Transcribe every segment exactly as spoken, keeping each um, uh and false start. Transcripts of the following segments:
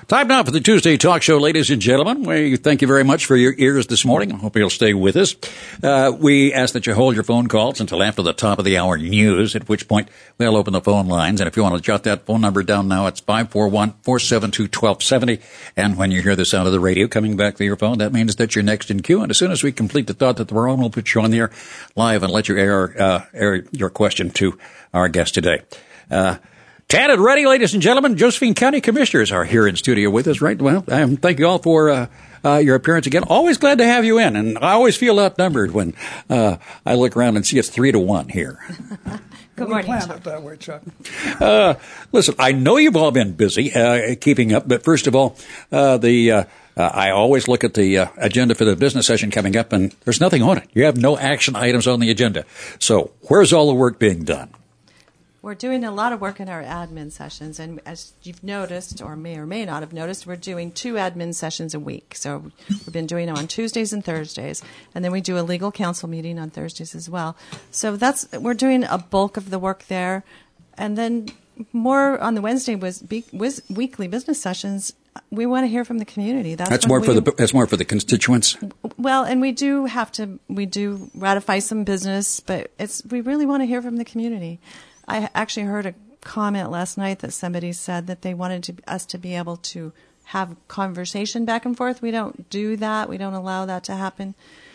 Time now for the Tuesday Talk Show, ladies and gentlemen. We thank you very much for your ears this morning. I hope you'll stay with us. Uh, we ask that you hold your phone calls until after the top of the hour news, at which point we'll open the phone lines. And if you want to jot that phone number down now, it's five four one, four seven two, one two seven zero. And when you hear the sound of the radio coming back to your phone, that means that you're next in queue. And as soon as we complete the thought that the on, we'll put you on the air live and let you air, uh, air your question to our guest today. Uh, Tad and ready, ladies and gentlemen. Josephine County Commissioners are here in studio with us, right? Well, um, thank you all for uh, uh, your appearance again. Always glad to have you in, and I always feel outnumbered when uh, I look around and see it's three to one here. Good morning. We planned it that way, Chuck. Uh, listen, I know you've all been busy uh, keeping up, but first of all, uh, the uh, uh, I always look at the uh, agenda for the business session coming up, and there's nothing on it. You have no action items on the agenda. So where's all the work being done? We're doing a lot of work in our admin sessions, and as you've noticed, or may or may not have noticed, we're doing two admin sessions a week. So we've been doing them on Tuesdays and Thursdays, and then we do a legal counsel meeting on Thursdays as well. So that's we're doing a bulk of the work there, and then more on the Wednesday was, be, was weekly business sessions. We want to hear from the community. That's, that's when more we, for the that's more for the constituents. Well, and we do have to we do ratify some business, but it's we really want to hear from the community. I actually heard a comment last night that somebody said that they wanted to, us to be able to have conversation back and forth. We don't do that. We don't allow that to happen.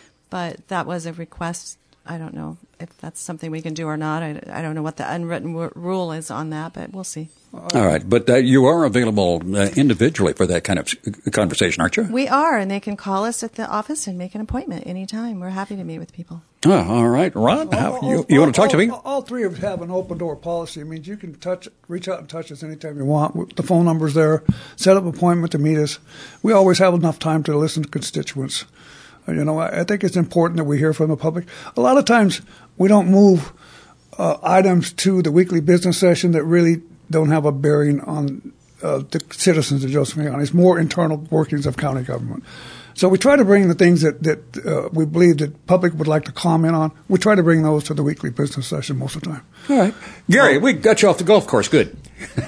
But that was a request. I don't know if that's something we can do or not. I, I don't know what the unwritten w- rule is on that, but we'll see. All right. But uh, you are available uh, individually for that kind of conversation, aren't you? We are, and they can call us at the office and make an appointment anytime. We're happy to meet with people. Oh, all right. Ron, how, all, you, you all, want to talk to me? All, all three of us have an open door policy. It means you can touch, reach out and touch us anytime you want. The phone number's there. Set up an appointment to meet us. We always have enough time to listen to constituents. You know, I think it's important that we hear from the public. A lot of times we don't move uh, items to the weekly business session that really don't have a bearing on uh, the citizens of Josephine County. It's more internal workings of county government. So we try to bring the things that, that uh, we believe that public would like to comment on. We try to bring those to the weekly business session most of the time. All right. Gary, we got you off the golf course. Good.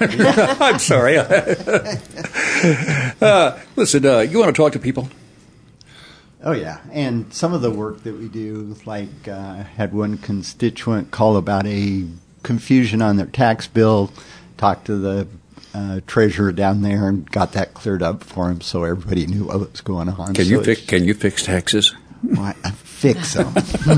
I'm sorry. uh, listen, uh, you want to talk to people? Oh, yeah. And some of the work that we do, like uh, had one constituent call about a confusion on their tax bill, talked to the uh, treasurer down there and got that cleared up for him so everybody knew what was going on. Can so you fix, can you fix taxes? Well, I, I fix them.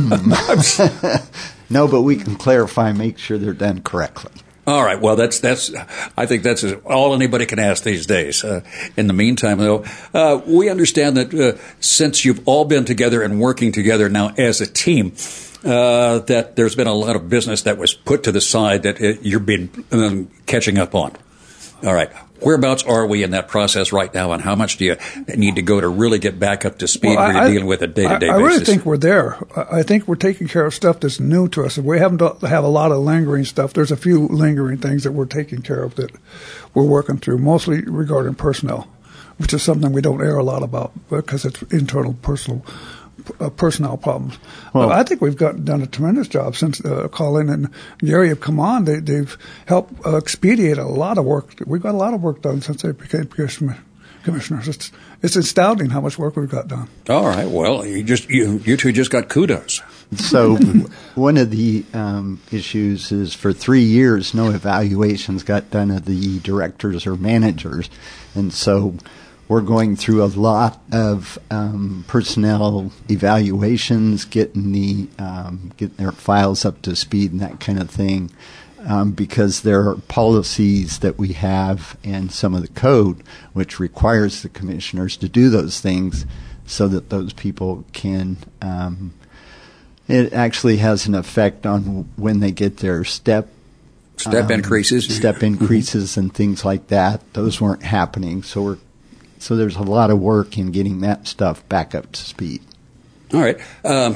No, but we can clarify, make sure they're done correctly. All right. Well, that's that's. I think that's all anybody can ask these days. Uh, in the meantime, though, uh, we understand that uh, since you've all been together and working together now as a team, uh, that there's been a lot of business that was put to the side that uh, you've been um, catching up on. All right. Whereabouts are we in that process right now, and how much do you need to go to really get back up to speed Well, where you're I, dealing with a day-to-day I, I basis? I really think we're there. I think we're taking care of stuff that's new to us. We haven't have a lot of lingering stuff. There's a few lingering things that we're taking care of that we're working through, mostly regarding personnel, which is something we don't air a lot about because it's internal personal uh, personnel problems. Well, but I think we've got, done a tremendous job since uh, Colin and Gary have come on. They, they've helped uh, expedite a lot of work. We've got a lot of work done since they became commissioners. It's it's astounding how much work we've got done. All right. Well, you just you you two just got kudos. So one of the um, issues is for three years, no evaluations got done of the directors or managers. And so we're going through a lot of um, personnel evaluations, getting the um, getting their files up to speed and that kind of thing, um, because there are policies that we have and some of the code which requires the commissioners to do those things so that those people can. Um, it actually has an effect on when they get their step. Step um, increases. Step increases and things like that. Those weren't happening, so we're. So there's a lot of work in getting that stuff back up to speed. All right. Um,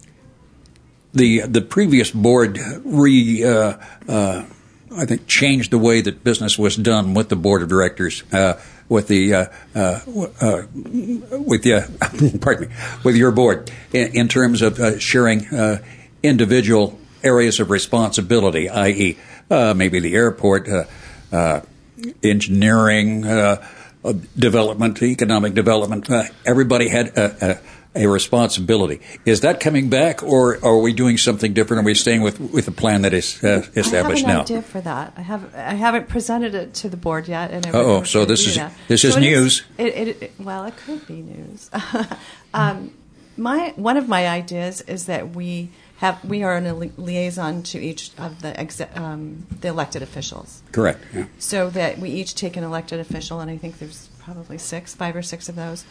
the the previous board re uh, uh, I think changed the way that business was done with the board of directors, uh, with the uh, uh, uh, with the uh, pardon me with your board in, in terms of uh, sharing uh, individual areas of responsibility, that is, uh, maybe the airport, uh, uh, engineering. Uh, uh, development, economic development. Uh, everybody had a, a a responsibility. Is that coming back, or are we doing something different? Are we staying with, with the plan that is uh, established now? I have an idea for that. I have I haven't presented it to the board yet. And oh, so this is that. this is so news. It is, it, it, it, well, it could be news. um, my one of my ideas is that we have we are in a li- liaison to each of the exe- um, the elected officials. Correct. Yeah. So that we each take an elected official, and I think there's probably six, five or six of those.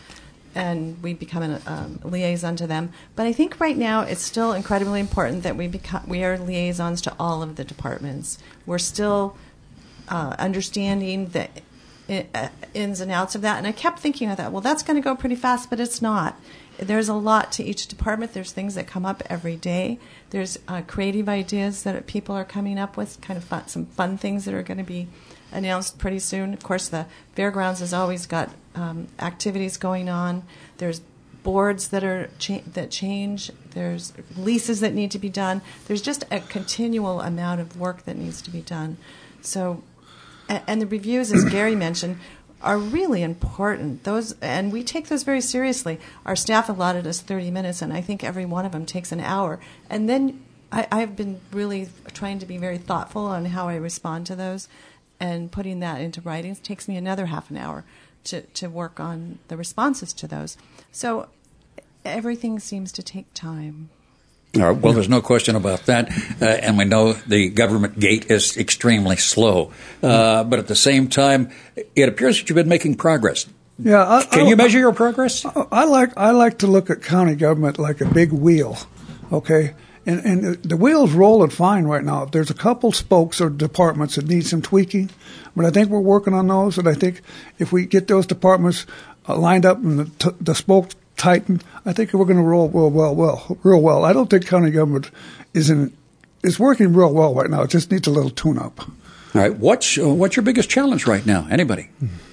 And we become a um, liaison to them. But I think right now it's still incredibly important that we become we are liaisons to all of the departments. We're still uh, understanding the uh, ins and outs of that. And I kept thinking of that. Well, that's going to go pretty fast, but it's not. There's a lot to each department. There's things that come up every day. There's uh, creative ideas that people are coming up with, kind of fun, some fun things that are going to be announced pretty soon. Of course, the fairgrounds has always got um, activities going on. There's boards that are cha- that change. There's leases that need to be done. There's just a continual amount of work that needs to be done. So, and, and the reviews, as Gary mentioned, are really important. Those, and we take those very seriously. Our staff allotted us thirty minutes, and I think every one of them takes an hour. And then I, I've been really trying to be very thoughtful on how I respond to those. And putting that into writing takes me another half an hour to, to work on the responses to those. So everything seems to take time. All right. Well, there's no question about that. Uh, and we know the government gate is extremely slow. Uh, but at the same time, it appears that you've been making progress. Yeah. I, Can I, you measure your progress? I, I like I like to look at county government like a big wheel, okay? And, and the wheel's rolling fine right now. There's a couple spokes or departments that need some tweaking, but I think we're working on those. And I think if we get those departments uh, lined up and the, t- the spokes tightened, I think we're going to roll well, well, well, real well. I don't think county government is in is working real well right now. It just needs a little tune-up. All right. What's uh, what's your biggest challenge right now? Anybody?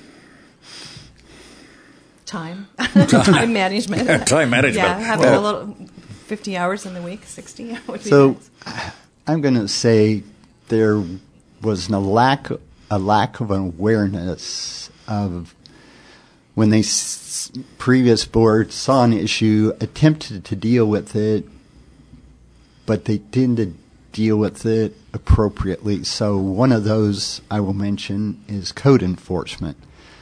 Time, time management. Time management. Yeah, having a little. fifty hours in the week, sixty would be So nice. I'm going to say there was a lack, a lack of awareness of when the s- previous board saw an issue, attempted to deal with it, but they didn't deal with it appropriately. So one of those I will mention is code enforcement.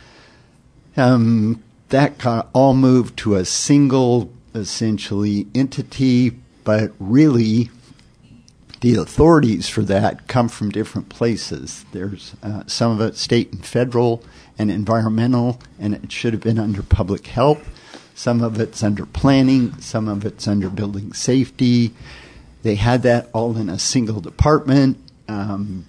Um, that got all moved to a single essentially entity, but really the authorities for that come from different places. There's uh, some of it state and federal and environmental, and it should have been under public health. Some of it's under planning, some of it's under building safety. They had that all in a single department. Um,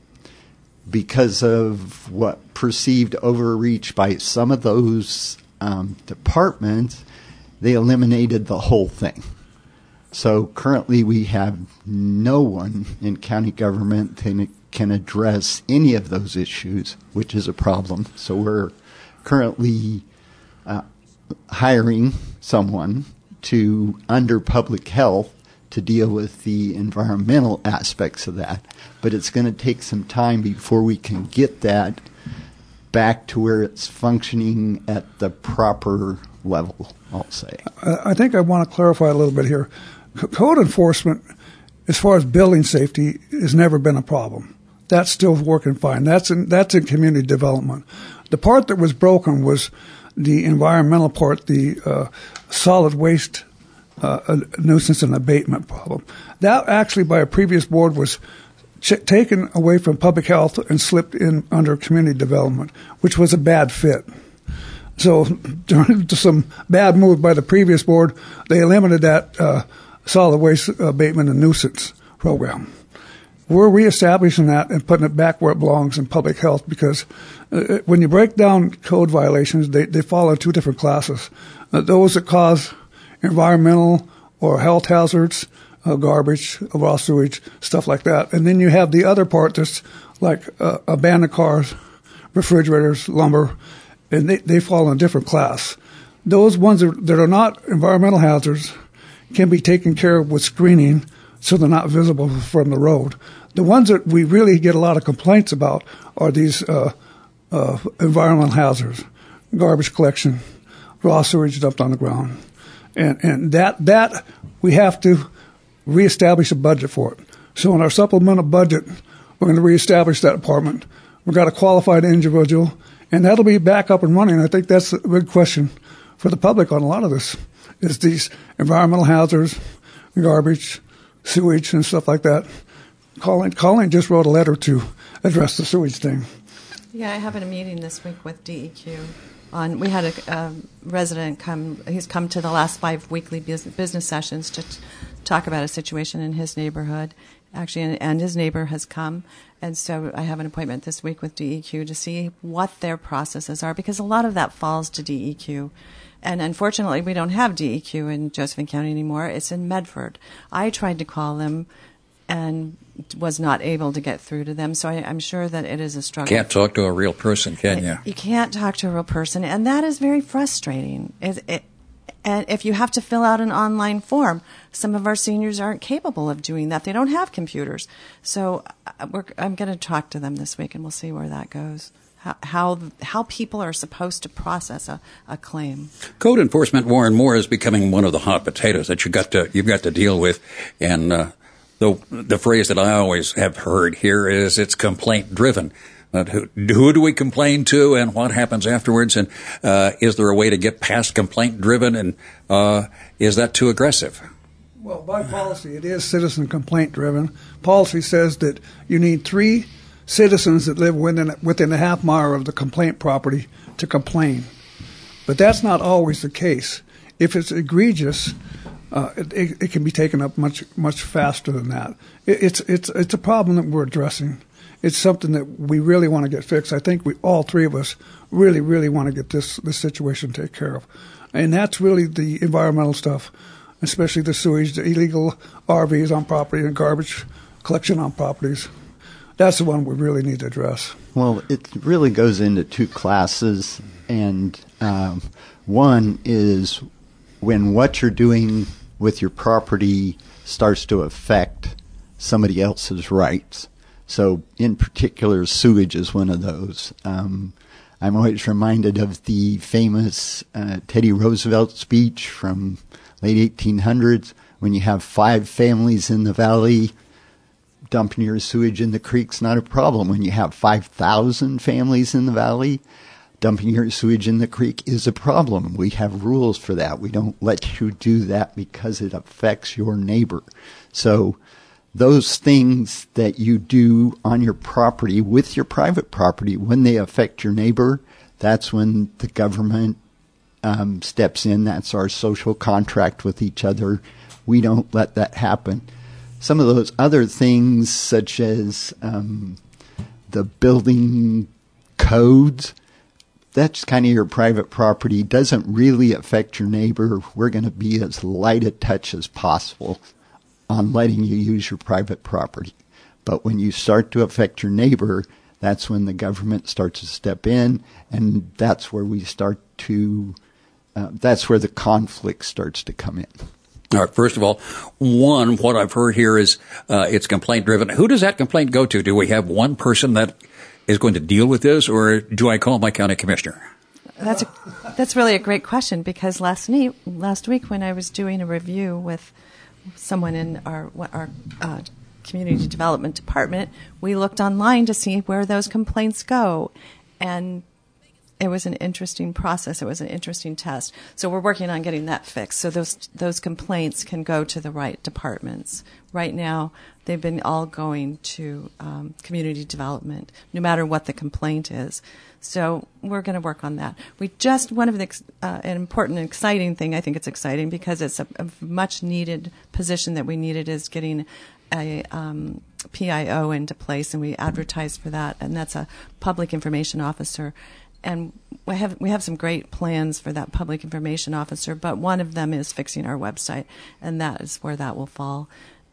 because of what perceived overreach by some of those um, departments, they eliminated the whole thing. So currently we have no one in county government that can address any of those issues, which is a problem. So we're currently uh, hiring someone to, under public health, to deal with the environmental aspects of that. But it's going to take some time before we can get that back to where it's functioning at the proper level, I'll say. I think I want to clarify a little bit here. C- code enforcement, as far as building safety, has never been a problem. That's still working fine. That's in, that's in community development. The part that was broken was the environmental part, the uh, solid waste uh, nuisance and abatement problem. That actually, by a previous board, was ch- taken away from public health and slipped in under community development, which was a bad fit. So, during some bad move by the previous board, they eliminated that uh, solid waste abatement and nuisance program. We're reestablishing that and putting it back where it belongs in public health, because uh, when you break down code violations, they, they fall into two different classes. Uh, those that cause environmental or health hazards, uh, garbage, raw sewage, stuff like that. And then you have the other part that's like uh, abandoned cars, refrigerators, lumber, and they, they fall in a different class. Those ones that are, that are not environmental hazards can be taken care of with screening so they're not visible from the road. The ones that we really get a lot of complaints about are these uh, uh, environmental hazards, garbage collection, raw sewage dumped on the ground. And, and that, that we have to reestablish a budget for it. So in our supplemental budget, we're going to reestablish that department. We've got a qualified individual, and that'll be back up and running. I think that's a big question for the public on a lot of this, is these environmental hazards, garbage, sewage, and stuff like that. Colleen, Colleen just wrote a letter to address the sewage thing. Yeah, I have a meeting this week with D E Q. On, we had a uh, resident come, he's come to the last five weekly business sessions to t- talk about a situation in his neighborhood, actually, and, and his neighbor has come. And so I have an appointment this week with D E Q to see what their processes are, because a lot of that falls to D E Q. And unfortunately, we don't have D E Q in Josephine County anymore. It's in Medford. I tried to call them and was not able to get through to them. So I, I'm sure that it is a struggle. Can't talk to a real person, can you? You can't talk to a real person, and that is very frustrating. It, it, and if you have to fill out an online form, some of our seniors aren't capable of doing that. They don't have computers. So we're, I'm going to talk to them this week, and we'll see where that goes. How how, how people are supposed to process a, a claim. Code enforcement more and more is becoming one of the hot potatoes that you got to you've got to deal with, and uh, the the phrase that I always have heard here is it's complaint driven. But who, who do we complain to, and what happens afterwards? And uh, is there a way to get past complaint driven? And uh, is that too aggressive? Well, by policy, it is citizen complaint driven. Policy says that you need three citizens that live within within a half mile of the complaint property to complain. But that's not always the case. If it's egregious, uh, it, it, it can be taken up much much faster than that. It, it's it's it's a problem that we're addressing. It's something that we really want to get fixed. I think we all three of us really really want to get this this situation taken care of, and that's really the environmental stuff, especially the sewage, the illegal R Vs on property, and garbage collection on properties. That's the one we really need to address. Well, it really goes into two classes, and um, one is when what you're doing with your property starts to affect somebody else's rights. So, in particular, sewage is one of those. Um, I'm always reminded of the famous uh, Teddy Roosevelt speech from late eighteen hundreds, when you have five families in the valley, dumping your sewage in the creek's not a problem. When you have five thousand families in the valley, dumping your sewage in the creek is a problem. We have rules for that. We don't let you do that because it affects your neighbor. So those things that you do on your property with your private property, when they affect your neighbor, that's when the government um, steps in. That's our social contract with each other. We don't let that happen. Some of those other things, such as um, the building codes, that's kind of your private property, doesn't really affect your neighbor. We're going to be as light a touch as possible on letting you use your private property. But when you start to affect your neighbor, that's when the government starts to step in, and that's where we start to, uh, that's where the conflict starts to come in. All right. First of all, one, what I've heard here is uh, it's complaint driven. Who does that complaint go to? Do we have one person that is going to deal with this, or do I call my county commissioner? That's a, that's really a great question, because last night, last week when I was doing a review with someone in our our uh, community development department, we looked online to see where those complaints go, and it was an interesting process. It was an interesting test. So we're working on getting that fixed, so those those complaints can go to the right departments. Right now, they've been all going to um, community development, no matter what the complaint is. So we're going to work on that. We just, one of the, uh, an important and exciting thing, I think it's exciting because it's a, a much needed position that we needed, is getting a um, P I O into place, and we advertised for that, and that's a public information officer. And we have we have some great plans for that public information officer, but one of them is fixing our website, and that is where that will fall.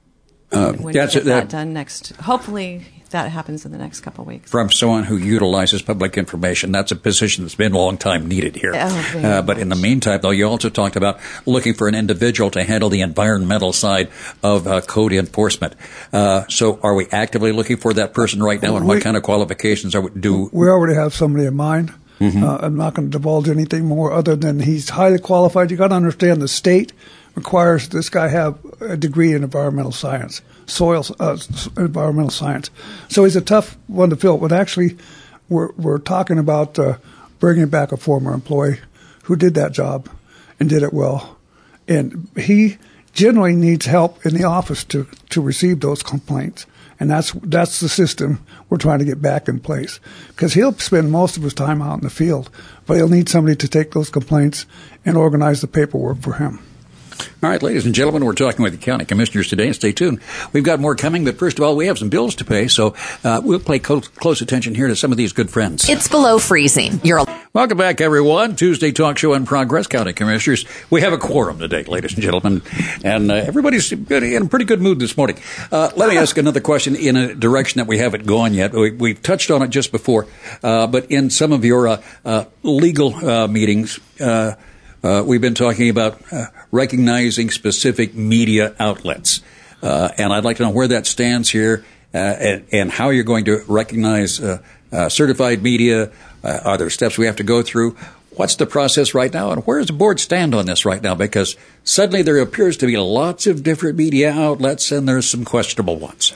Uh, when that's we get that, that done next. Hopefully, that happens in the next couple of weeks. From someone who utilizes public information. That's a position that's been a long time needed here. Oh, uh, but in the meantime, though, you also talked about looking for an individual to handle the environmental side of uh, code enforcement. Uh, so are we actively looking for that person right now, and we, what kind of qualifications are we, do? We already have somebody in mind. Mm-hmm. Uh, I'm not going to divulge anything more other than he's highly qualified. You got to understand the state requires this guy have a degree in environmental science, soil uh, environmental science. So he's a tough one to fill. But actually, we're we're talking about uh, bringing back a former employee who did that job and did it well, and he generally needs help in the office to to receive those complaints. And that's that's the system we're trying to get back in place, because he'll spend most of his time out in the field, but he'll need somebody to take those complaints and organize the paperwork for him. All right, ladies and gentlemen, we're talking with the county commissioners today, and stay tuned. We've got more coming, but first of all, we have some bills to pay, so uh, we'll pay close, close attention here to some of these good friends. It's below freezing. You're Welcome back, everyone. Tuesday talk show in progress, county commissioners. We have a quorum today, ladies and gentlemen, and uh, everybody's good, in a pretty good mood this morning. Uh, let me ask another question in a direction that we haven't gone yet. We, we've touched on it just before, uh, but in some of your uh, uh, legal uh, meetings, uh, Uh, we've been talking about uh, recognizing specific media outlets, uh, and I'd like to know where that stands here, uh, and, and how you're going to recognize uh, uh, certified media. Uh, are there steps we have to go through? What's the process right now, and where does the board stand on this right now? Because suddenly there appears to be lots of different media outlets, and there's some questionable ones.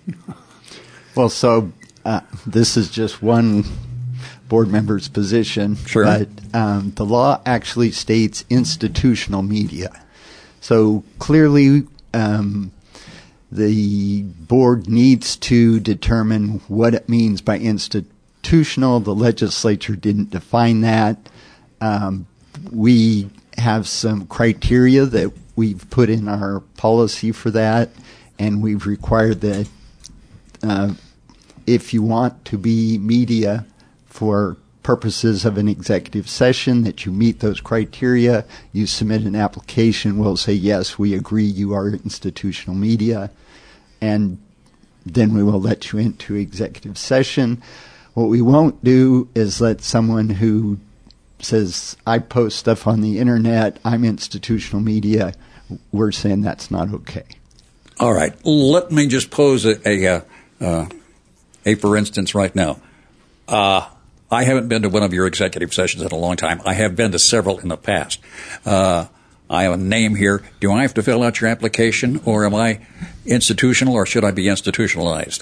Well, so uh, this is just one board member's position, sure. but um, the law actually states institutional media. So clearly um, the board needs to determine what it means by institutional. The legislature didn't define that. Um, we have some criteria that we've put in our policy for that, and we've required that uh, if you want to be media for purposes of an executive session, that you meet those criteria, you submit an application, we'll say, yes, we agree you are institutional media, and then we will let you into executive session. What we won't do is let someone who says, I post stuff on the internet, I'm institutional media, we're saying that's not okay. All right. Let me just pose a, a, uh, a for instance right now. Uh, I haven't been to one of your executive sessions in a long time. I have been to several in the past. Uh, I have a name here. Do I have to fill out your application, or am I institutional, or should I be institutionalized?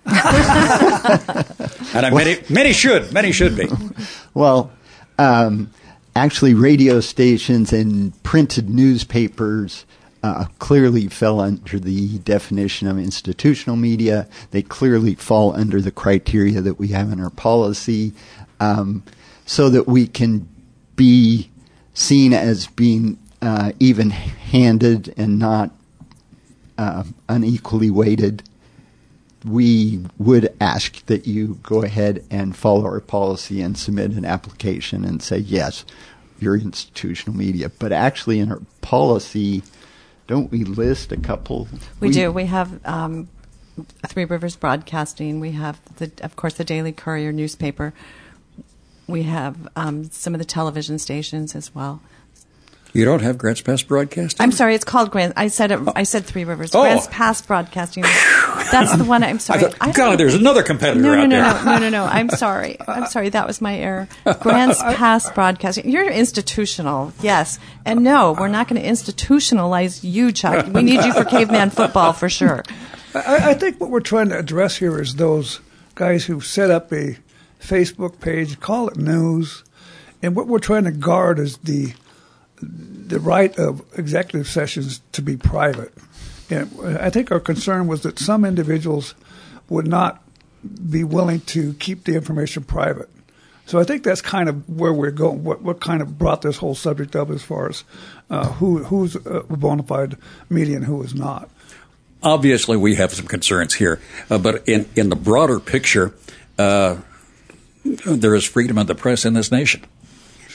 And I, many, many should. Many should be. Well, um, actually, radio stations and printed newspapers Uh, clearly fell under the definition of institutional media. They clearly fall under the criteria that we have in our policy, um, so that we can be seen as being uh, even-handed and not uh, unequally weighted. We would ask that you go ahead and follow our policy and submit an application and say, yes, you're institutional media. But actually in our policy, don't we list a couple? We, we do. We have um, Three Rivers Broadcasting. We have, the, of course, the Daily Courier newspaper. We have um, some of the television stations as well. You don't have Grants Pass Broadcasting? I'm sorry, it's called Grants. I said it. I said Three Rivers. Oh. Grants Pass Broadcasting. That's the one. I'm sorry. I thought, God, there's another competitor no, no, out no, there. No, no, no, no. I'm sorry. I'm sorry. That was my error. Grants Pass Broadcasting. You're institutional, yes, and no, we're not going to institutionalize you, Chuck. We need you for caveman football for sure. I, I think what we're trying to address here is those guys who set up a Facebook page, call it news, and what we're trying to guard is the the right of executive sessions to be private. And I think our concern was that some individuals would not be willing to keep the information private. So I think that's kind of where we're going, what, what kind of brought this whole subject up as far as uh, who who's a bona fide media and who is not. Obviously, we have some concerns here, uh, but in, in the broader picture, uh, there is freedom of the press in this nation.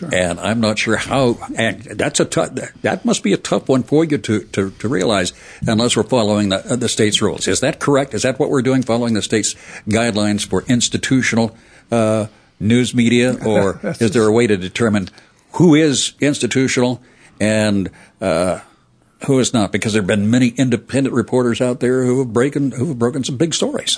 Sure. And I'm not sure how, and that's a tough, that must be a tough one for you to, to, to realize unless we're following the, the state's rules. Is that correct? Is that what we're doing, following the state's guidelines for institutional uh, news media? Or is there a way to determine who is institutional and uh, who is not? Because there have been many independent reporters out there who have, breaking, who have broken some big stories.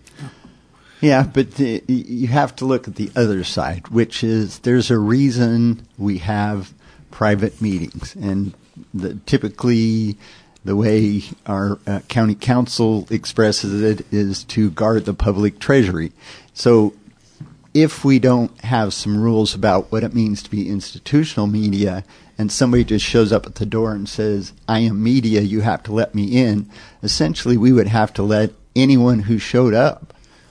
Yeah, but uh, you have to look at the other side, which is there's a reason we have private meetings. And the, typically the way our uh, county council expresses it is to guard the public treasury. So if we don't have some rules about what it means to be institutional media and somebody just shows up at the door and says, I am media, you have to let me in, essentially we would have to let anyone who showed up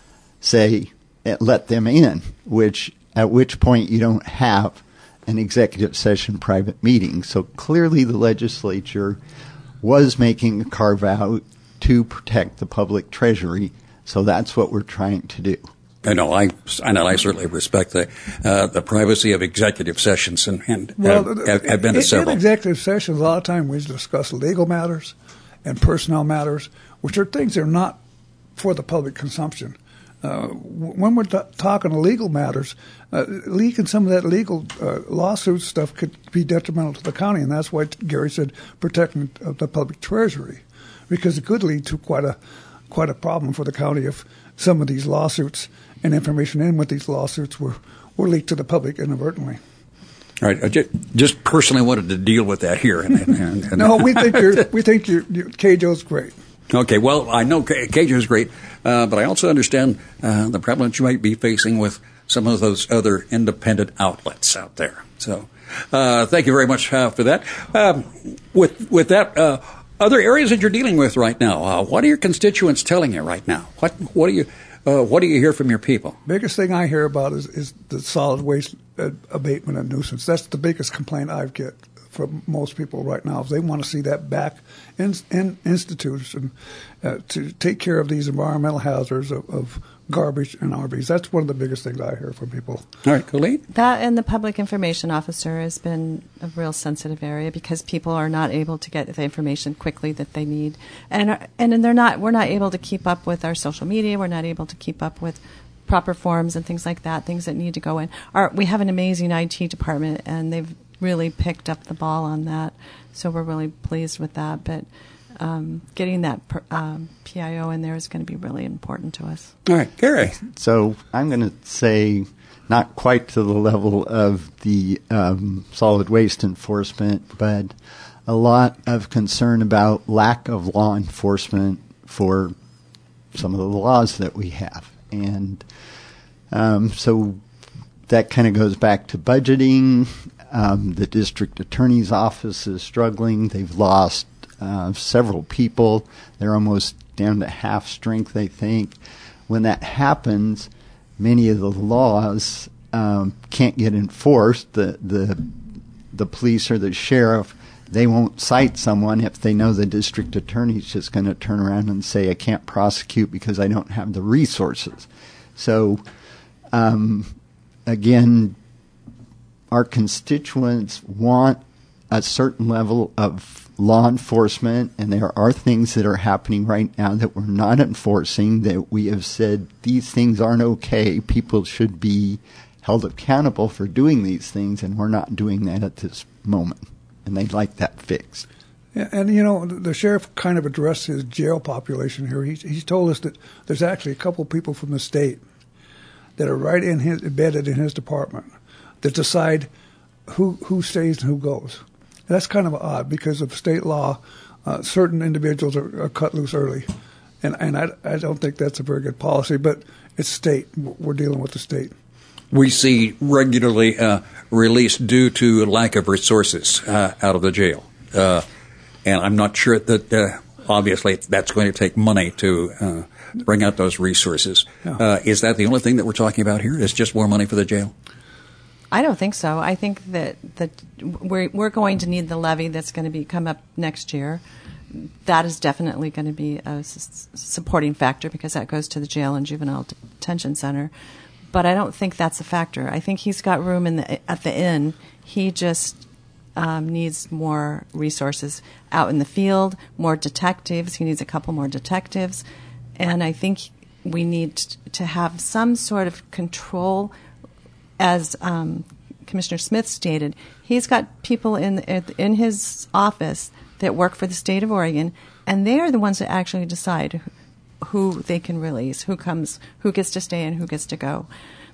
say, let them in, which at which point you don't have an executive session private meeting. So clearly the legislature was making a carve out to protect the public treasury. So that's what we're trying to do. I know. I, I know. I certainly respect the uh, the privacy of executive sessions, and, and well, have, have been to several. In executive sessions, a lot of time we discuss legal matters and personnel matters, which are things that are not for the public consumption. Uh, when we're t- talking legal matters, uh, leaking some of that legal uh, lawsuit stuff could be detrimental to the county, and that's why Gary said protecting the public treasury, because it could lead to quite a quite a problem for the county if some of these lawsuits and information in with these lawsuits were, were leaked to the public inadvertently. All right, I just, just personally wanted to deal with that here. And, and, and no, we think you're, we think you're, you're, K J O's great. Okay, well, I know K J O is great, uh, but I also understand uh, the problem you might be facing with some of those other independent outlets out there. So, uh, thank you very much uh, for that. Um, with with that, uh, other areas that you're dealing with right now, uh, what are your constituents telling you right now? What what do you uh, what do you hear from your people? Biggest thing I hear about is, is the solid waste abatement and nuisance. That's the biggest complaint I get from most people right now. Is they want to see that back in, in institution uh, to take care of these environmental hazards of, of garbage and R Vs. That's one of the biggest things I hear from people. All right, Colleen? That and the public information officer has been a real sensitive area because people are not able to get the information quickly that they need, and and they're not. We're not able to keep up with our social media. We're not able to keep up with proper forms and things like that. Things that need to go in. Our, we have an amazing I T department, and they've really picked up the ball on that. So we're really pleased with that. But Um, getting that per, um, P I O in there is going to be really important to us. All right, Gary. So I'm going to say not quite to the level of the um, solid waste enforcement, but a lot of concern about lack of law enforcement for some of the laws that we have. And um, so that kind of goes back to budgeting. Um, the district attorney's office is struggling. They've lost Uh, several people. They're almost down to half strength, I think. When that happens, many of the laws um, can't get enforced. The, the the police or the sheriff, they won't cite someone if they know the district attorney's just going to turn around and say, I can't prosecute because I don't have the resources. So, um, again, our constituents want a certain level of law enforcement, and there are things that are happening right now that we're not enforcing, that we have said these things aren't okay. People should be held accountable for doing these things, and we're not doing that at this moment. And they'd like that fixed. Yeah, and, you know, the sheriff kind of addressed his jail population here. He's, he's told us that there's actually a couple of people from the state that are right in his, embedded in his department that decide who, who stays and who goes. That's kind of odd because of state law. Uh, certain individuals are, are cut loose early, and and I, I don't think that's a very good policy. But it's state. We're dealing with the state. We see regularly uh, released due to lack of resources uh, out of the jail, uh, and I'm not sure that uh, obviously that's going to take money to uh, bring out those resources. Yeah. Uh, is that the only thing that we're talking about here? Is just more money for the jail? I don't think so. I think that, that we're, we're going to need the levy that's going to be come up next year. That is definitely going to be a s- supporting factor because that goes to the jail and juvenile detention center. but I don't think that's a factor. I think he's got room in the, at the inn. He just um, needs more resources out in the field, more detectives. He needs a couple more detectives. And I think we need to have some sort of control, as um, Commissioner Smith stated. He's got people in in his office that work for the state of Oregon, and they are the ones that actually decide who they can release, who comes, who gets to stay, and who gets to go.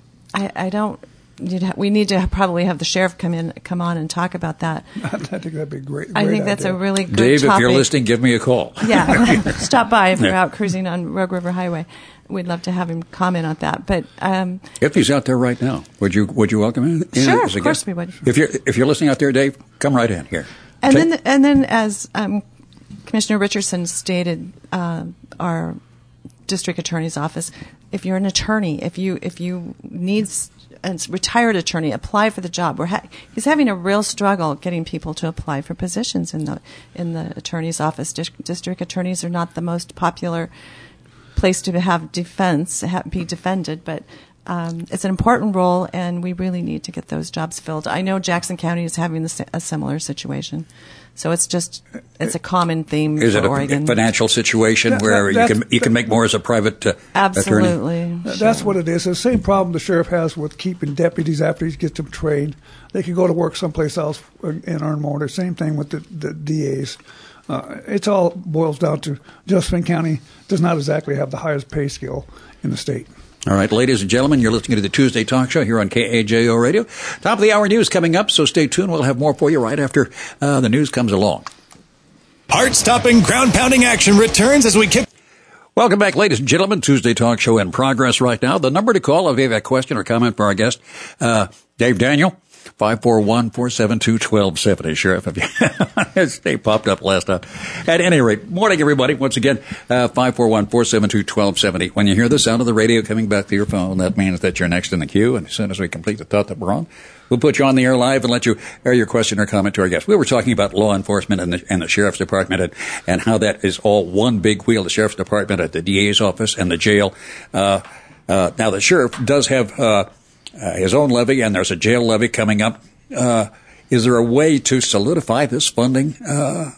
I, I don't. You'd ha- we need to probably have the sheriff come in, come on, and talk about that. I think that'd be great. I great think that's idea. a really good Dave, topic. if you're listening, give me a call. Yeah, stop by if you're Yeah. out cruising on Rogue River Highway. We'd love to have him comment on that. But um, If he's out there right now, would you would you welcome him? in Sure, as a of course guest? we would. If you're if you're listening out there, Dave, come right in here. And Take- then, and then, as um, Commissioner Richardson stated, uh, our district attorney's office, if you're an attorney, if you if you need a retired attorney, apply for the job. We're ha- he's having a real struggle getting people to apply for positions in the in the attorney's office. Dis- district attorneys are not the most popular place to have defense, ha- be defended, but um, it's an important role, and we really need to get those jobs filled. I know Jackson County is having the, a similar situation, so it's just it's a common theme Is for it a Oregon. financial situation That- where that- you can you can make more as a private uh, attorney? Absolutely, Th- That's Sure. what it is. It's the same problem the sheriff has with keeping deputies after he gets them trained. They can go to work someplace else and earn more. The same thing with the, the D As. Uh, it's all boils down to Josephine County does not exactly have the highest pay scale in the state. All right, ladies and gentlemen, you're listening to the Tuesday Talk Show here on K A J O Radio. Top of the hour news coming up, so stay tuned. We'll have more for you right after uh, the news comes along. Heart-stopping, ground-pounding action returns as we kick. Welcome back, ladies and gentlemen. Tuesday Talk Show in progress right now. The number to call if you have a question or comment for our guest, uh, Dave Daniel, five four one, four seven two, one two seven zero. Sheriff, if you, his name popped up last time. At any rate, morning, everybody. Once again, uh, five four one, four seven two, one two seven zero. When you hear the sound of the radio coming back to your phone, that means that you're next in the queue. And as soon as we complete the thought that we're on, we'll put you on the air live and let you air your question or comment to our guest. We were talking about law enforcement and the, and the sheriff's department and, and how that is all one big wheel, the sheriff's department at the D A's office and the jail. Uh, uh, now, the sheriff does have uh, uh, his own levy, and there's a jail levy coming up. Uh, is there a way to solidify this funding uh,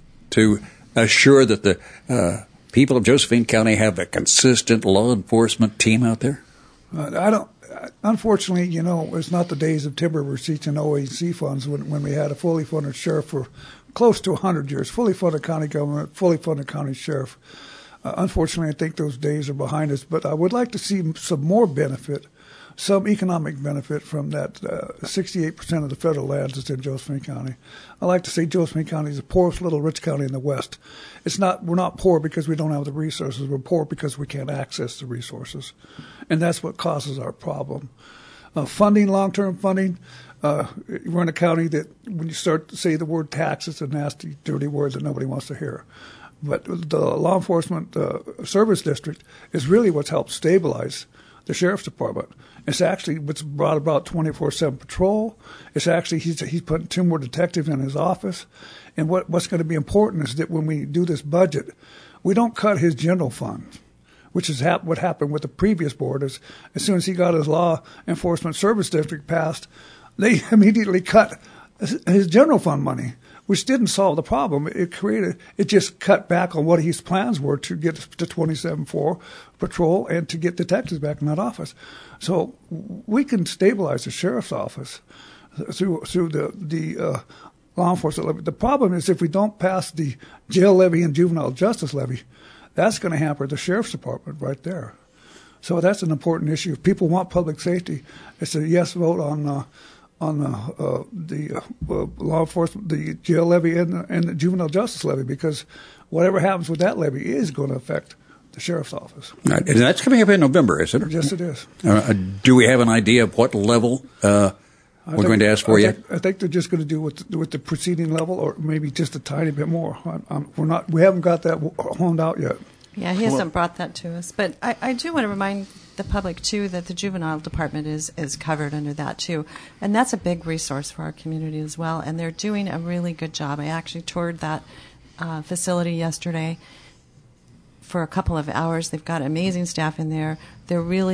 to assure that the uh, people of Josephine County have a consistent law enforcement team out there? Uh, I don't. Unfortunately, you know, it's not the days of timber receipts and O A C funds when, when we had a fully funded sheriff for close to one hundred years, fully funded county government, fully funded county sheriff. Uh, unfortunately, I think those days are behind us, but I would like to see some more benefit, some economic benefit from that uh, sixty-eight percent of the federal lands that's in Josephine County. I like to say Josephine County is the poorest little rich county in the West. It's not. We're not poor because we don't have the resources. We're poor because we can't access the resources, and that's what causes our problem. Uh, funding, long-term funding. Uh, we're in a county that when you start to say the word tax, it's a nasty, dirty word that nobody wants to hear. But the law enforcement uh, service district is really what's helped stabilize the sheriff's department. It's actually what's brought about twenty-four seven patrol. It's actually he's he's putting two more detectives in his office. And what, what's going to be important is that when we do this budget, we don't cut his general fund, which is hap- what happened with the previous board. Is as soon as he got his law enforcement service district passed, they immediately cut his general fund money, which didn't solve the problem. It created, it just cut back on what his plans were to get to twenty-seven four patrol and to get detectives back in that office. So we can stabilize the sheriff's office through through the the uh, law enforcement levy. The problem is if we don't pass the jail levy and juvenile justice levy, that's going to hamper the sheriff's department right there. So that's an important issue. If people want public safety, it's a yes vote on uh, on uh, uh, the uh, law enforcement, the jail levy, and the, and the juvenile justice levy, because whatever happens with that levy is going to affect the sheriff's office. Right. And that's coming up in November, is it? Yes, it is. Uh, do we have an idea of what level uh, we're think, going to ask for I yet? think, I think they're just going to do with with the preceding level, or maybe just a tiny bit more. I'm, I'm, we're not. We haven't got that honed out yet. Yeah, he hasn't brought that to us. But I, I do want to remind the public, too, that the juvenile department is, is covered under that, too. And that's a big resource for our community as well. And they're doing a really good job. I actually toured that uh, facility yesterday for a couple of hours. They've got amazing staff in there. They're really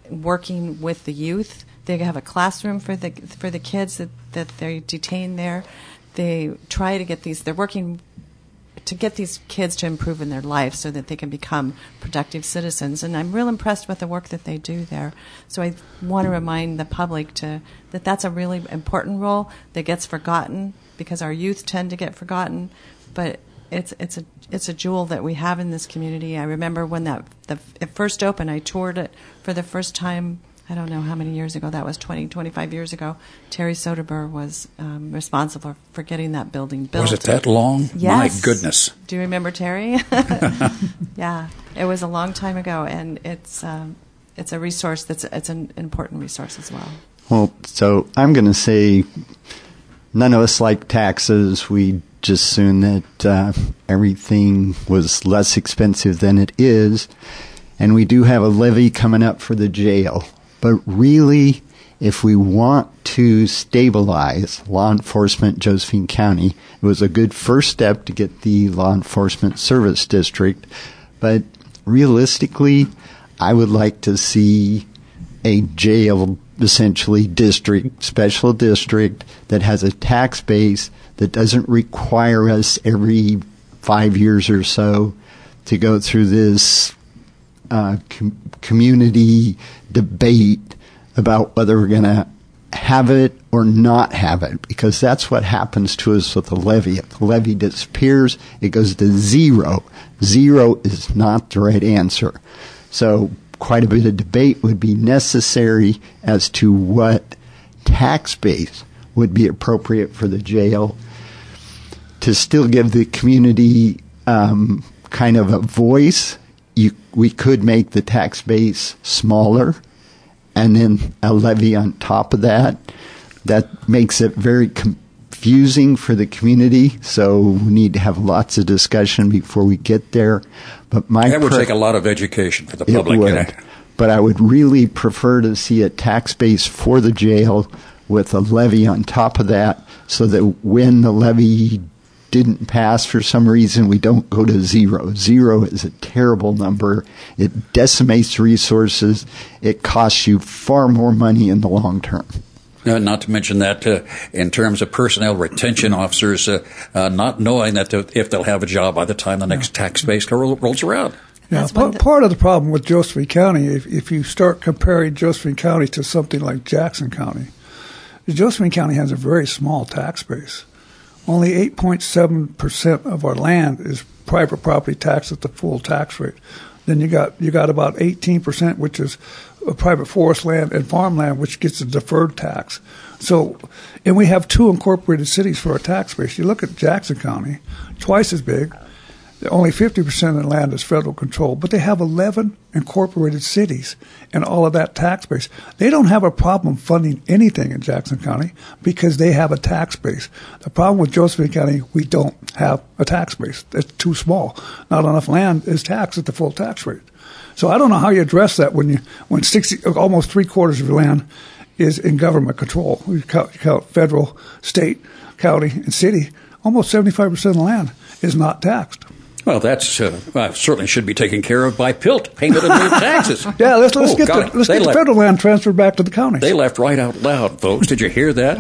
working with the youth. They have a classroom for the for the kids that, that they detain there. They try to get these. They're working to get these kids to improve in their life so that they can become productive citizens. And I'm real impressed with the work that they do there. So I want to remind the public to that that's a really important role that gets forgotten because our youth tend to get forgotten. But it's it's a it's a jewel that we have in this community. I remember when that the it first opened, I toured it for the first time. I don't know how many years ago. That was twenty, twenty-five years ago. Terry Soderbergh was um, responsible for getting that building built. Was it that long? Yes. My goodness. Do you remember Terry? Yeah, it was a long time ago, and it's um, it's a resource that's it's an important resource as well. Well, so I'm going to say none of us like taxes. We just assume that uh, everything was less expensive than it is, and we do have a levy coming up for the jail. But really, if we want to stabilize law enforcement in Josephine County, it was a good first step to get the law enforcement service district. But realistically, I would like to see a jail, essentially district, special district that has a tax base that doesn't require us every five years or so to go through this Uh, com- community debate about whether we're going to have it or not have it, because that's what happens to us with the levy. If the levy disappears, it goes to zero. Zero is not the right answer. So quite a bit of debate would be necessary as to what tax base would be appropriate for the jail to still give the community um, kind of a voice. You, we could make the tax base smaller and then a levy on top of that. That makes it very confusing for the community, so we need to have lots of discussion before we get there. But my That would per- take a lot of education for the public. It would. You know? But I would really prefer to see a tax base for the jail with a levy on top of that so that when the levy didn't pass for some reason, we don't go to zero. Zero is a terrible number. It decimates resources. It costs you far more money in the long term. Uh, not to mention that uh, in terms of personnel retention officers uh, uh, not knowing that if they'll have a job by the time the next tax base rolls around. Yeah, p- part of the problem with Josephine County, if, if you start comparing Josephine County to something like Jackson County, Josephine County has a very small tax base. Only eight point seven percent of our land is private property tax at the full tax rate. Then you got you got about eighteen percent, which is private forest land and farmland, which gets a deferred tax. So, and we have two incorporated cities for our tax base. You look at Jackson County, twice as big. Only fifty percent of the land is federal control, but they have eleven incorporated cities and all of that tax base. They don't have a problem funding anything in Jackson County because they have a tax base. The problem with Josephine County, we don't have a tax base. It's too small. Not enough land is taxed at the full tax rate. So I don't know how you address that when you when sixty, almost three quarters of your land is in government control. You count, you count federal, state, county, and city. Almost seventy-five percent of the land is not taxed. Well, that's uh, uh, certainly should be taken care of by P I L T, payment of new taxes. Yeah, let's let's oh, get God, the, let's get left, the federal land transferred back to the counties. They left right out loud, folks. Did you hear that?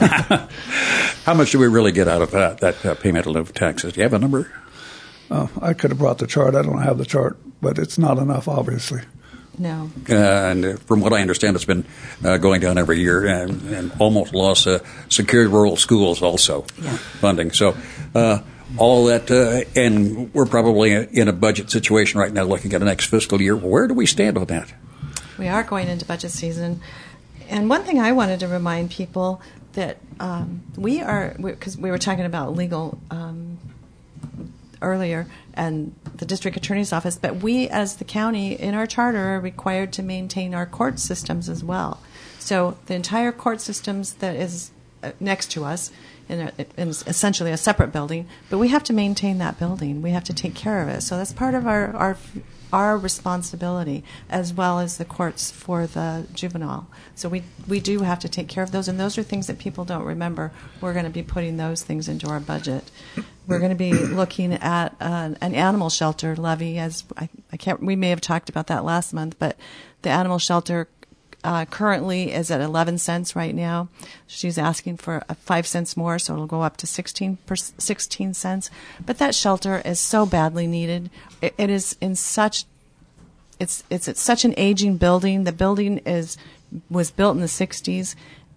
How much do we really get out of that, that uh, payment of new taxes? Do you have a number? Uh, I could have brought the chart. I don't have the chart, but it's not enough, obviously. No. Uh, and from what I understand, it's been uh, going down every year, and, and almost lost uh, secured rural schools also yeah. funding. So. Uh, All that, uh, and we're probably in a budget situation right now looking at the next fiscal year. Where do we stand on that? We are going into budget season. And one thing I wanted to remind people that um, we are, because we were talking about legal um, earlier and the district attorney's office, but we as the county in our charter are required to maintain our court systems as well. So the entire court systems that is next to us in, a, in essentially a separate building, but we have to maintain that building. We have to take care of it. So that's part of our, our our responsibility, as well as the courts for the juvenile. So we we do have to take care of those, and those are things that people don't remember. We're going to be putting those things into our budget. We're going to be looking at uh, an animal shelter levy, as I, I can't. We may have talked about that last month, but the animal shelter uh, currently is at eleven cents right now. She's asking for uh, five cents more, so it'll go up to sixteen, per, sixteen cents. But that shelter is so badly needed. It, it is in such, it's, it's it's such an aging building. The building is was built in the sixties.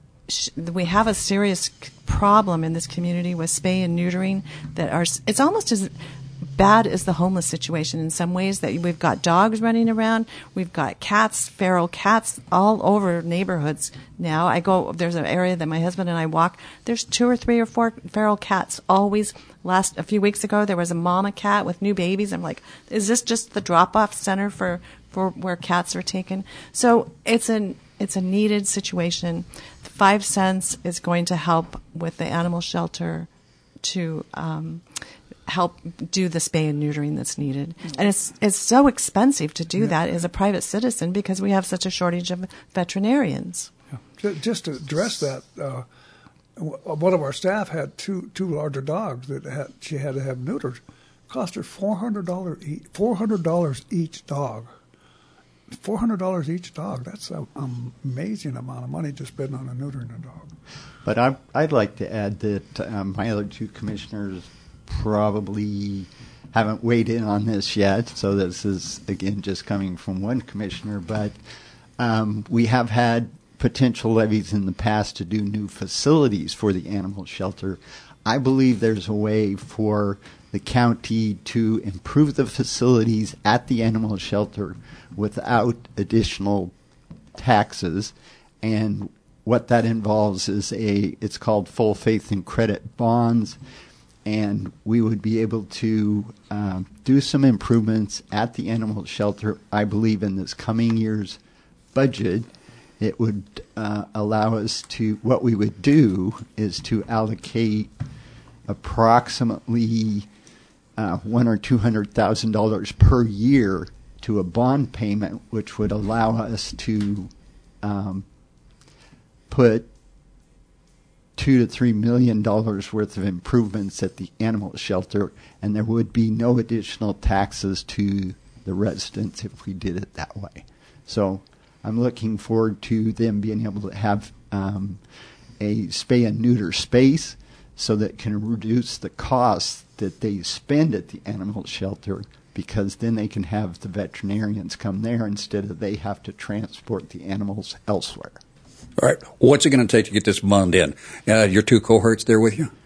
We have a serious problem in this community with spay and neutering that are, it's almost as bad as the homeless situation in some ways, that we've got dogs running around, we've got cats, feral cats all over neighborhoods now. I go, there's an area that my husband and I walk, there's two or three or four feral cats always. Last, a few weeks ago, there was a mama cat with new babies. I'm like, is this just the drop-off center for, for where cats are taken? So it's an, it's a needed situation. Five cents is going to help with the animal shelter to um, help do the spay and neutering that's needed. And it's it's so expensive to do yeah. that as a private citizen because we have such a shortage of veterinarians. Yeah. Just to address that, uh, one of our staff had two two larger dogs that had, she had to have neutered. Cost her four hundred dollars each, four hundred dollars each dog. four hundred dollars each dog. That's an amazing amount of money to spend on a neutering a dog. But I, I'd like to add that um, my other two commissioners probably haven't weighed in on this yet. So this is, again, just coming from one commissioner. But um, we have had potential levies in the past to do new facilities for the animal shelter. I believe there's a way for the county to improve the facilities at the animal shelter without additional taxes. And what that involves is a, it's called full faith and credit bonds. And we would be able to um, do some improvements at the animal shelter, I believe, in this coming year's budget. It would uh, allow us to, what we would do is to allocate approximately uh, one or two hundred thousand dollars per year to a bond payment, which would allow us to um, put two to three million dollars worth of improvements at the animal shelter, and there would be no additional taxes to the residents if we did it that way. So I'm looking forward to them being able to have um, a spay and neuter space so that it can reduce the costs that they spend at the animal shelter, because then they can have the veterinarians come there instead of they have to transport the animals elsewhere. All right. What's it going to take to get this bond in? Uh, your two cohorts there with you?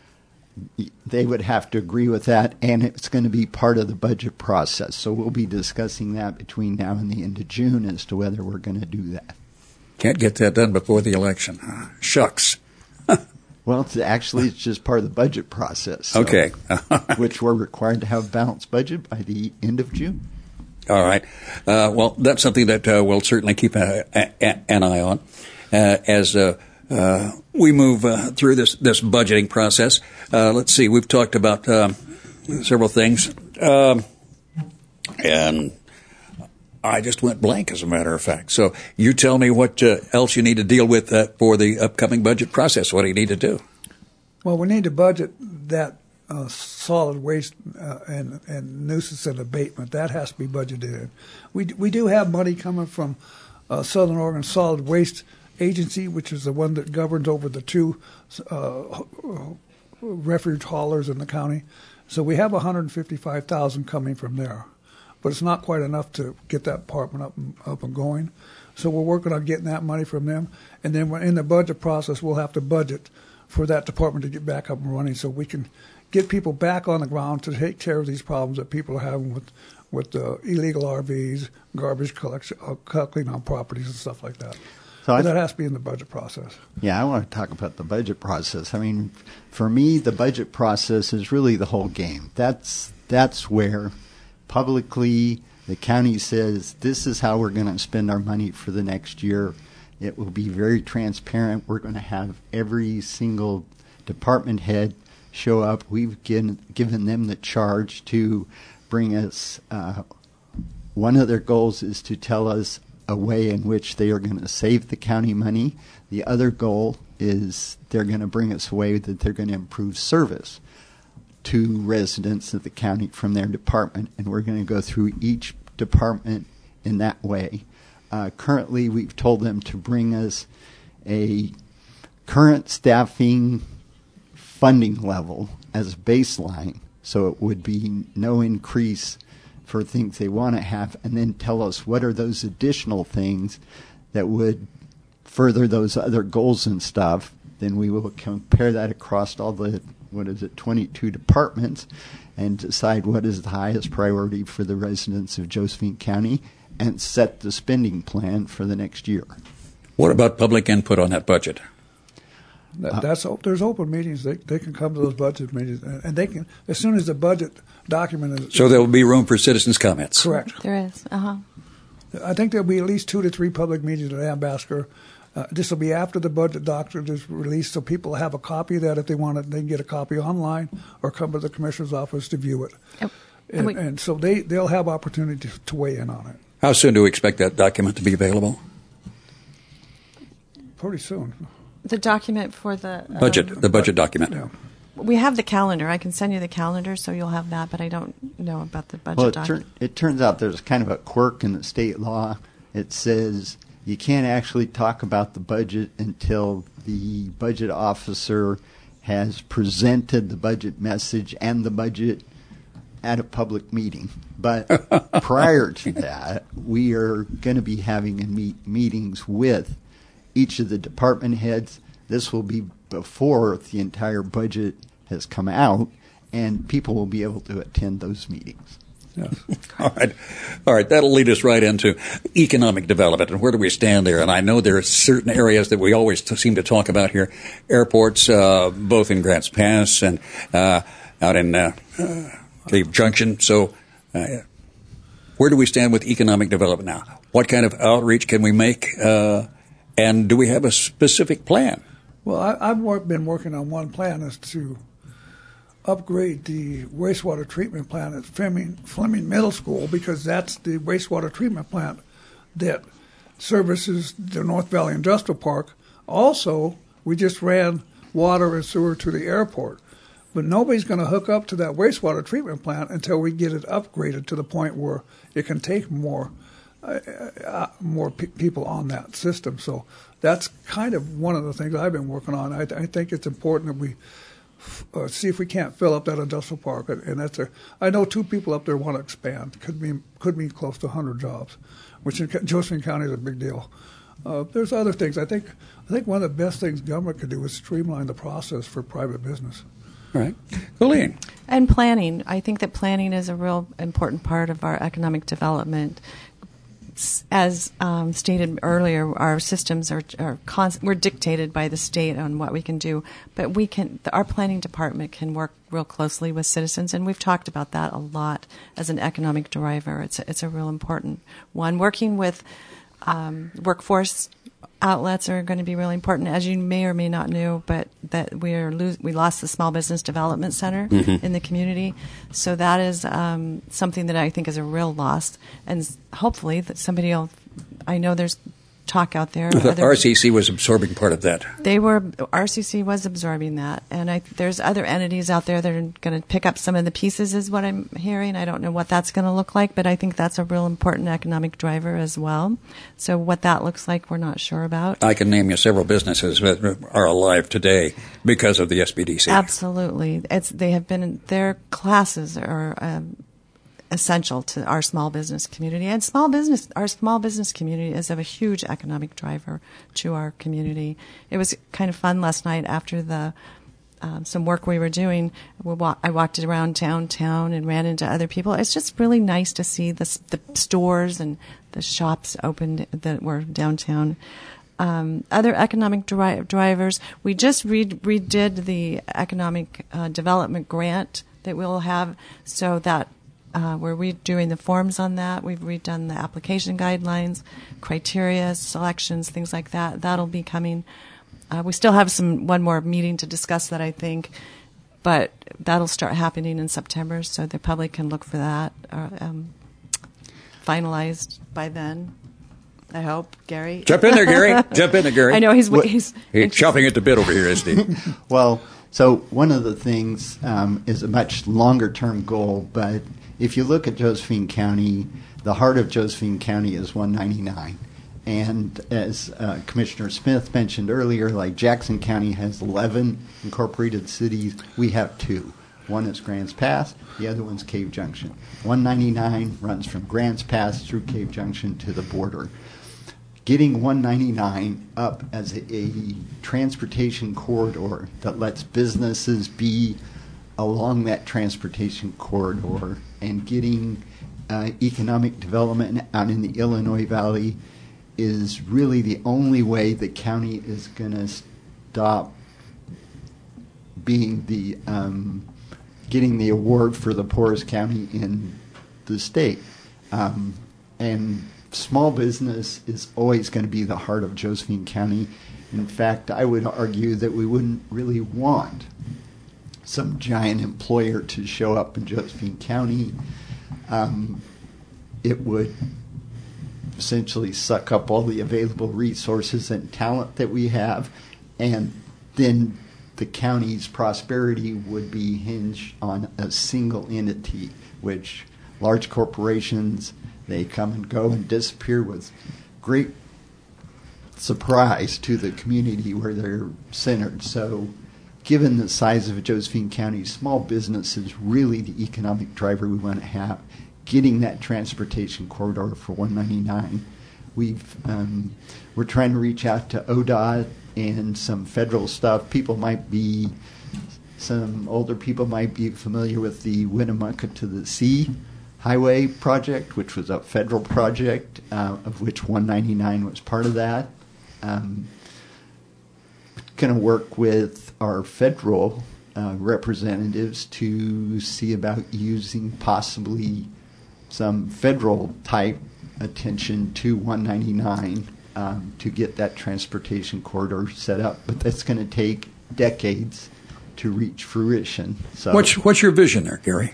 They would have to agree with that, and it's going to be part of the budget process. So we'll be discussing that between now and the end of June as to whether we're going to do that. Can't get that done before the election. Huh? Shucks. Well, it's actually, it's just part of the budget process. So, okay. which we're required to have a balanced budget by the end of June. All right. Uh, well, that's something that uh, we'll certainly keep a, a, an eye on uh, as uh, uh, we move uh, through this, this budgeting process. Uh, let's see. We've talked about um, several things. Um, and I just went blank, as a matter of fact. So you tell me what uh, else you need to deal with uh, for the upcoming budget process. What do you need to do? Well, we need to budget that uh, solid waste uh, and, and nuisance and abatement. That has to be budgeted in. We, we do have money coming from uh, Southern Oregon Solid Waste Agency, which is the one that governs over the two uh, refuge haulers in the county. So we have one hundred fifty-five thousand dollars coming from there. But it's not quite enough to get that department up and, up and going. So we're working on getting that money from them. And then in the budget process, we'll have to budget for that department to get back up and running so we can get people back on the ground to take care of these problems that people are having with with uh, illegal R Vs, garbage collection, uh, collecting on properties and stuff like that. So but that has to be in the budget process. Yeah, I want to talk about the budget process. I mean, for me, the budget process is really the whole game. That's that's where publicly the county says this is how we're going to spend our money for the next year. It will be very transparent. We're going to have every single department head show up. We've given, given them the charge to bring us, uh, one of their goals is to tell us a way in which they are going to save the county money. The other goal is they're going to bring us a way that they're going to improve service to residents of the county from their department, and we're going to go through each department in that way. Uh, currently, we've told them to bring us a current staffing funding level as a baseline, so it would be no increase for things they want to have, and then tell us what are those additional things that would further those other goals and stuff. Then we will compare that across all the, what is it, twenty-two departments, and decide what is the highest priority for the residents of Josephine County and set the spending plan for the next year. What about public input on that budget? That, that's there's open meetings. They they can come to those budget meetings, and they can as soon as the budget document is. So there will be room for citizens' comments. Correct. There is. Uh huh. I think there'll be at least two to three public meetings at Ambassador. Uh, this will be after the budget document is released, so people have a copy of that if they want it. They can get a copy online or come to the commissioner's office to view it. Oh, and, and, we, and so they they'll have opportunity to, to weigh in on it. How soon do we expect that document to be available? Pretty soon. the document for the um, budget, the budget document. Yeah. We have the calendar. I can send you the calendar, so you'll have that. But I don't know about the budget Well, it, document. tur- it turns out there's kind of a quirk in the state law. It says you can't actually talk about the budget until the budget officer has presented the budget message and the budget at a public meeting. But prior to that, we are going to be having a meet- meetings with each of the department heads. This will be before the entire budget has come out, and people will be able to attend those meetings. Yes. All right. All right. That'll lead us right into economic development and where do we stand there. And I know there are certain areas that we always t- seem to talk about here. Airports, uh, both in Grants Pass and uh, out in uh, uh, Cave Junction. So uh, where do we stand with economic development now? What kind of outreach can we make? Uh, and do we have a specific plan? Well, I, I've work, been working on one plan is to upgrade the wastewater treatment plant at Fleming, Fleming Middle School, because that's the wastewater treatment plant that services the North Valley Industrial Park. Also, we just ran water and sewer to the airport. But nobody's going to hook up to that wastewater treatment plant until we get it upgraded to the point where it can take more uh, uh, more pe- people on that system. So that's kind of one of the things I've been working on. I, I think it's important that we Uh, see if we can't fill up that industrial park, and that's a. I know two people up there want to expand. Could mean could mean close to one hundred jobs, which in Josephine County is a big deal. Uh, there's other things. I think I think one of the best things government could do is streamline the process for private business. All right, Colleen. And planning. I think that planning is a real important part of our economic development. As um, stated earlier, our systems are, are const- we're dictated by the state on what we can do, but we can. Our planning department can work real closely with citizens, and we've talked about that a lot as an economic driver. It's a, it's a real important one. Working with um, workforce outlets are going to be really important, as you may or may not know, but that we are lo- we lost the Small Business Development Center mm-hmm. in the community, so that is um, something that I think is a real loss, and hopefully that somebody will. I know there's talk out there. The other, R C C was absorbing part of that. They were R C C was absorbing that, and I, there's other entities out there that are going to pick up some of the pieces, is what I'm hearing. I don't know what that's going to look like, but I think that's a real important economic driver as well. So what that looks like, we're not sure about. I can name you several businesses that are alive today because of the S B D C. Absolutely, it's they have been their classes are. Um, essential to our small business community, and small business our small business community is of a huge economic driver to our community. It was kind of fun last night after the um, some work we were doing. We wa- I walked around downtown and ran into other people. It's just really nice to see the the stores and the shops opened that were downtown. Um, other economic dri- drivers. We just re- redid the economic uh, development grant that we'll have, so that. Uh, we're redoing the forms on that. We've redone the application guidelines, criteria, selections, things like that. That'll be coming. Uh, we still have some one more meeting to discuss that, I think, but that'll start happening in September, so the public can look for that uh, um, finalized by then. I hope, Gary. Jump in there, Gary. Jump in there, Gary. I know he's What, he's, he's chopping at the bit over here, isn't he? Well, so one of the things um, is a much longer term goal, but if you look at Josephine County, the heart of Josephine County is one ninety-nine, And as uh, Commissioner Smith mentioned earlier, like Jackson County has eleven incorporated cities. We have two. One is Grants Pass. The other one's Cave Junction. one ninety-nine runs from Grants Pass through Cave Junction to the border. Getting one ninety-nine up as a, a transportation corridor that lets businesses be along that transportation corridor and getting uh, economic development out in the Illinois Valley is really the only way the county is going to stop being the um, getting the award for the poorest county in the state. Um, and small business is always going to be the heart of Josephine County. In fact, I would argue that we wouldn't really want some giant employer to show up in Josephine County. Um, it would essentially suck up all the available resources and talent that we have, and then the county's prosperity would be hinged on a single entity, which large corporations, they come and go and disappear with great surprise to the community where they're centered. So given the size of Josephine County, small business is really the economic driver we want to have. Getting that transportation corridor for one ninety-nine. We've, um, we're trying to reach out to O D O T and some federal stuff. People might be, some older people might be familiar with the Winnemucca to the Sea Highway project, which was a federal project, uh, of which one ninety-nine was part of that. Um, going to work with our federal uh, representatives to see about using possibly some federal type attention to one ninety-nine um, to get that transportation corridor set up. But that's going to take decades to reach fruition. So, What's, what's your vision there, Gary?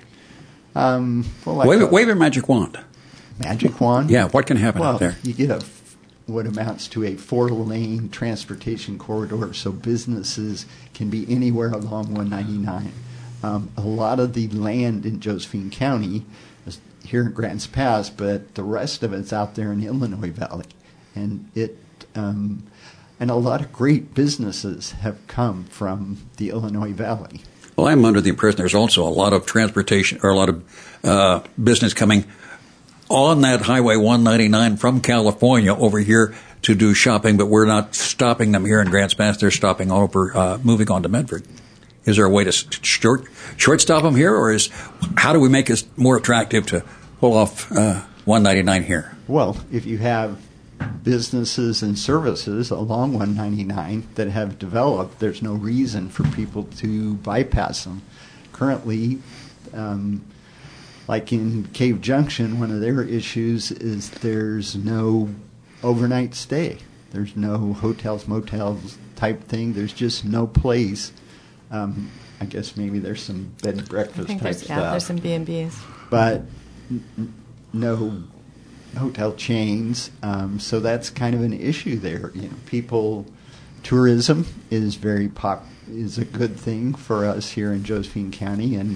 Um, well, like wave, a, wave a magic wand. Magic wand? Yeah, what can happen well, out there? You get a what amounts to a four-lane transportation corridor, so businesses can be anywhere along one ninety-nine. Um, a lot of the land in Josephine County is here in Grants Pass, but the rest of it's out there in the Illinois Valley, and it um, and a lot of great businesses have come from the Illinois Valley. Well, I'm under the impression there's also a lot of transportation or a lot of uh, business coming on that Highway one ninety-nine from California over here to do shopping, but we're not stopping them here in Grants Pass. They're stopping over, uh, moving on to Medford. Is there a way to short short stop them here, or is how do we make it more attractive to pull off uh, one ninety-nine here? Well, if you have businesses and services along one ninety-nine that have developed, there's no reason for people to bypass them. Currently, um, like in Cave Junction, one of their issues is there's no overnight stay. There's no hotels, motels type thing. There's just no place. Um, I guess maybe there's some bed and breakfast I think type there's, stuff. yeah, there's some B and B's. But n- no hotel chains. Um, so that's kind of an issue there. You know, people, tourism is very pop is a good thing for us here in Josephine County, and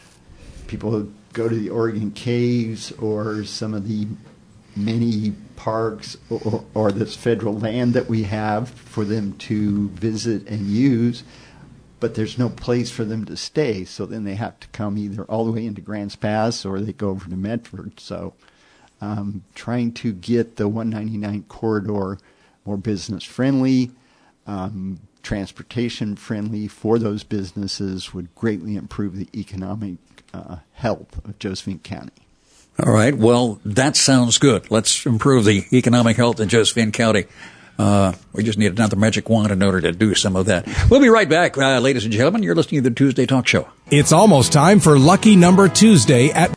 people go to the Oregon Caves or some of the many parks or, or this federal land that we have for them to visit and use, but there's no place for them to stay, so then they have to come either all the way into Grants Pass or they go over to Medford. So um, trying to get the one ninety-nine corridor more business friendly, um, transportation friendly for those businesses would greatly improve the economic uh, health of Josephine County. All right. Well, that sounds good. Let's improve the economic health in Josephine County. Uh, we just need another magic wand in order to do some of that. We'll be right back, uh, ladies and gentlemen. You're listening to the Tuesday Talk Show. It's almost time for Lucky Number Tuesday at